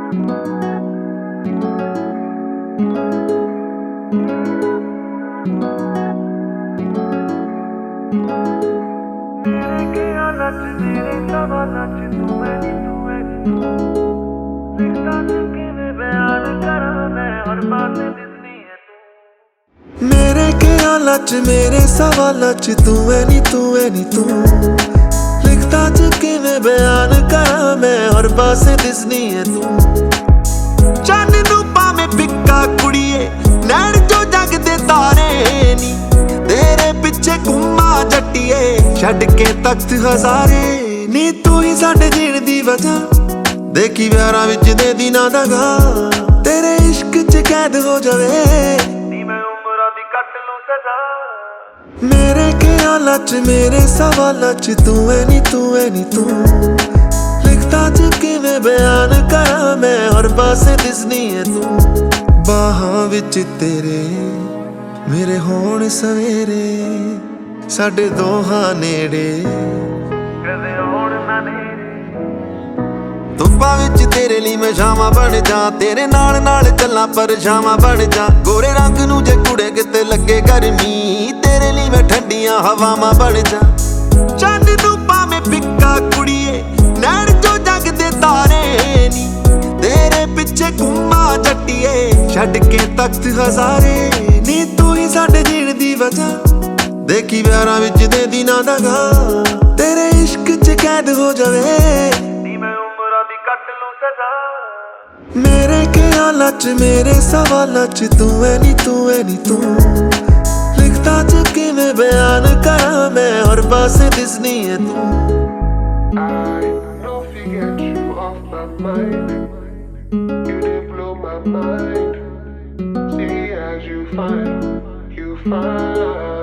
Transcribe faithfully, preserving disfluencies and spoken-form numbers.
मेरे ख्यालां च मेरे सवालां च तू है नी तू है नी तू लिखता च किवें बयान करां मैं हर पासे दिसनी है तू मेरे ख्यालां च मेरे सवालां च तू है नी तू है नी तू लिखता च किवें बयान करां मैं हर पासे दिसनी है तू चन्न नूं भावें फिक्का कुड़िए नैण चो जगदे तारे नी तेरे पिछे घुम्मा जट्टिए छड्ड के तख्त हज़ारे नी तू ही साडे जीण दी वजह देखी प्यारां विच दे दिनां दा गा तेरे इश्क च कैद हो जावे नी मैं उमरां दी कट लूं सजा मेरे ख्यालां च मेरे सवालां च तू है नी तू है नी तू लिखता च किवें बयान करां मैं हर पासे दिसनी है तू बाहां विच तेरे मेरे होण सवेरे साडे दोहां नेड़े कदे होण ना नेड़े धुप्पां विच तेरे लई मैं शामां बन जा तेरे नाल नाल चल्लां परछावां बन जा गोरे रंग नूं जे कुड़े किते लगे गर्मी तेरे लई मैं ठंडियां हवावां बन जा चंद नूं भावें फिक्का कुड़िए नैण चो जगदे तारे नी तेरे पिछे घुम्मा जट्टिए छड्ड के तख्त हज़ारे नी तू ही साडे जीण दी वजह देखी प्यारां विच दे दिनां दा गा तेरे इश्क च कैद हो जावे नी मैं उमरां दी कट लूं सजा मेरे ख्यालां च मेरे सवालां च तू है नी तू है नी तू लिखता च किवें बयान करां मैं हर पासे दिसनी है तू I don't forget you off my mind. You did blow my mind. See as you find, you find.